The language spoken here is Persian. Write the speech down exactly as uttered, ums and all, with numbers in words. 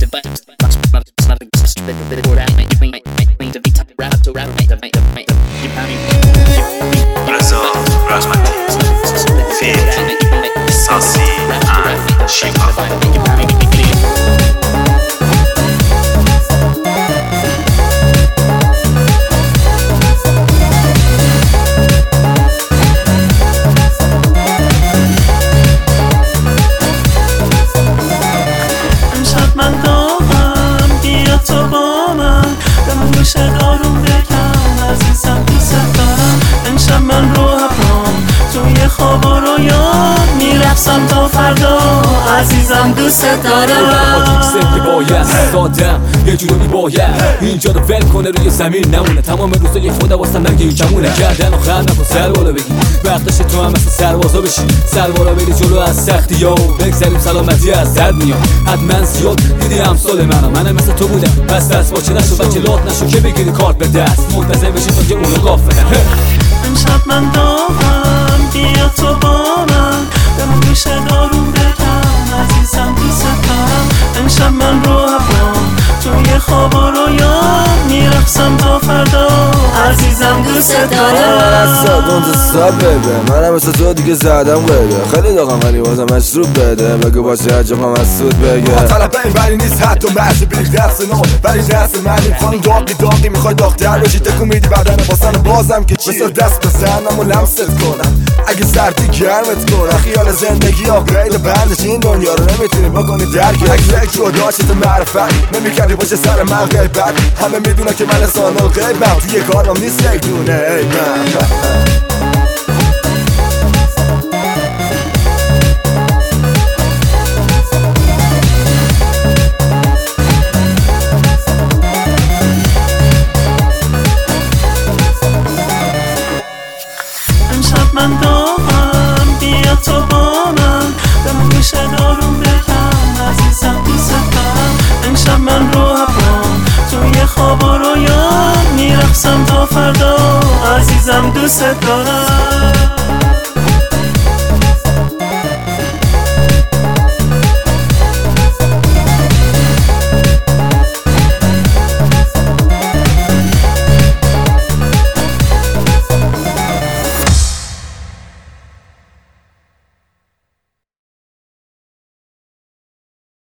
رضا رحمتی فیک ساسی and شیپا آروم بکن عزیزم دوست دارم امشب من رو هفرام توی خواب و رویان میرقصم تا فردا عزیزم دوست دارم سه باید سادم یه جوری باید اینجا رو ول کنه روی زمین نمونه تمام روزای خدا واسم نگه این کمونه گردن و خر نکن سر بالا بگی وقتش تو هم مثل سربازا بشی سربارا بری جلو از سختی ها و بگذریم سلامتی از درد میاد حتما زیاد دیدی امثال منم منم مثل تو بودم بس دست باچه نشو بچه لات نشو که بگیری کارت به دست منتظر بشی تا که اونو قافله امشب من دارم بیا تو با من بمون گوشه آروم بکن عزیزم دوست دارم امشب من رو هفرام توی خواب و رویان میرقصم تا فردا عزیزم دوست دارم Don't stop baby منم مثل تو دیگه زدم قیده خیلی داغم ولی بازم مشروب بده بگو باشه هر جا هم از سود بگه طلب این ولی نیست حتی محض بیخ دست نو ولی دست من این خانم داغی داغی میخوای داغتر بشی تکون میدی بدن باسن بازم که چی مثل دست بزنم و لمست کنم اگه سردی گرمت کنم خیال زندگی ها غیر بندش این دنیا رو نمیتونی بکنی درک اگه یک جدا شد معرفت نمیکردی باشه سر من غیبت همه میدونن که من انسان و غیبم توی کارم نیست یک دونه ای من من دارم بیا تو با من بمون گوشه آروم بکن عزیزم دوست دارم امشب من رو هفرام توی خواب و رویان میرقصم تا فردا عزیزم دوست دارم